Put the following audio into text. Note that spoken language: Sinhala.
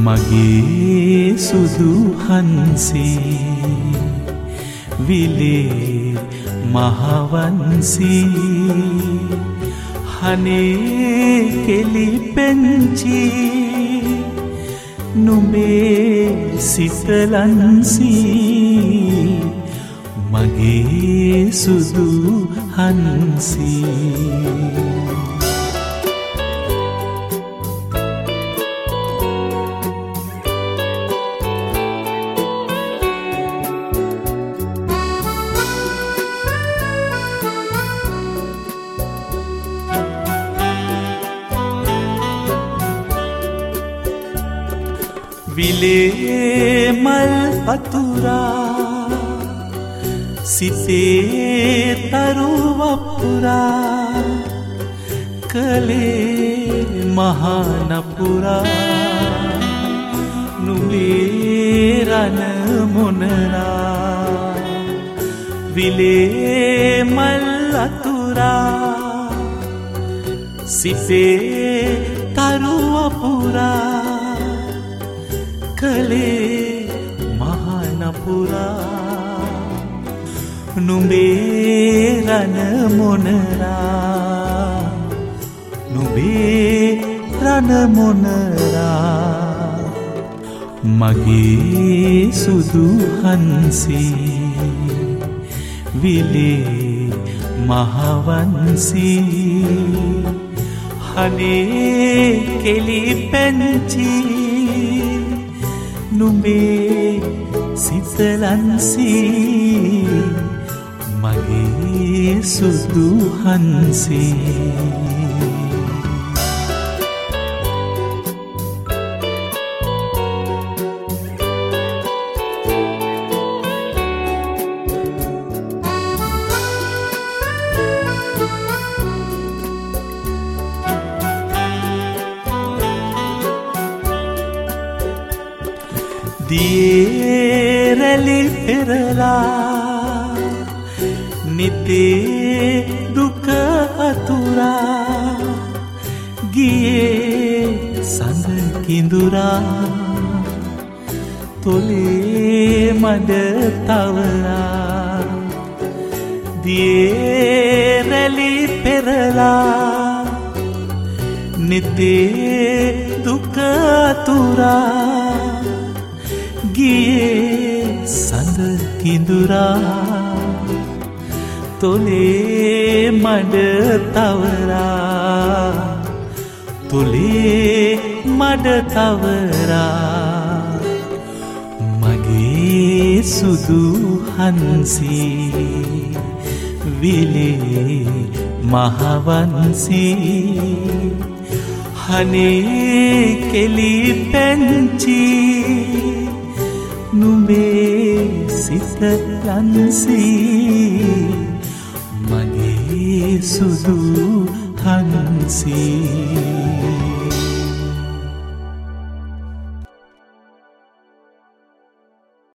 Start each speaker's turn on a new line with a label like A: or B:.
A: මගේ සුදු හංසී විලේ මහවංසී හනේ කෙලි පෙන්චි නුඹේ සිතලන්සී මගේ සුදු හංසී විලේ මල් අතුරා සිතේ තරුවපුරා කලේ මහනපුරා නුඹේ රණ මොනරා විලේ මල් අතුරා සිතේ තරුවපුරා කලේ මහනපුරා නුඹේ රණ මොනරා නුඹේ රණ මොනරා මගේ සුදු හංසී විලේ මහවංසී හනේ කෙලි පැංචි නුඹේ සිතලන්සී මගේ සුදු හංසී දියේ රැලි පෙරලා නිතේ දුක අතුරා ගියේ සඳ කිඳුරා තොලේ මඩ තවරා දියේ රැලි පෙරලා නිතේ දුක අතුරා ගියේ සඳ කිඳුරා තොලේ මඩ තවරා තොලේ මඩ තවරා මගේ සුදු හංසී විලේ මහවංසී හනේ කෙලි පැංචි නුඹේ සිතලන්සී මගේ සුදු හංසී